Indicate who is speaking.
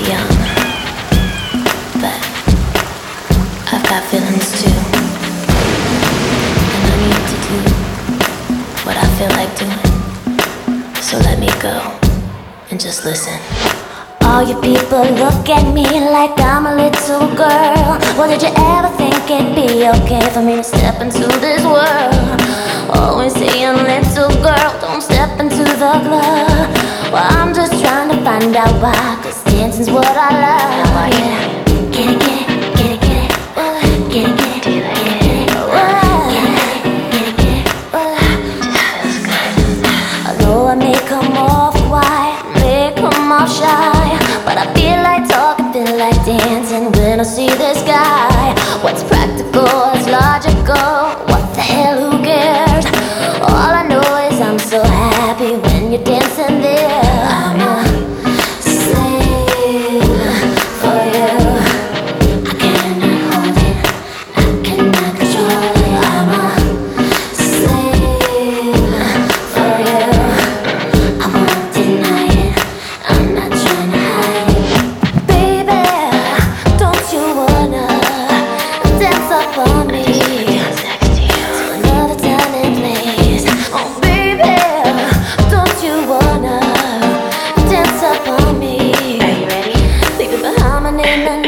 Speaker 1: young, but I've got feelings too. And I need to do what I feel like doing. So let me go and just listen.
Speaker 2: All you people look at me like I'm a little girl. Well, did you ever think it'd be okay for me to step into this world? Always saying, little girl, don't step into the club. Well, I'm just trying to find out why, 'cause dancing's what I love. Yeah. Get it, get it, get it, get it. Get it, get it, get it, get it. Get it, get it. Although I may come off quiet, may come off shy, but I feel like talking, feel like dancing when I see this guy. What's practical, what's logical, what the hell, who cares? All I know is I'm so happy when you're dancing there. I'm a slave for you. I cannot hold it, I cannot control it. I'm a slave for you. I won't deny it, I'm not trying to hide it. Baby, don't you wanna dance up on me to another time and place? Oh baby, don't you wanna dance up on me?
Speaker 1: Are you ready?
Speaker 2: Leave it behind my name and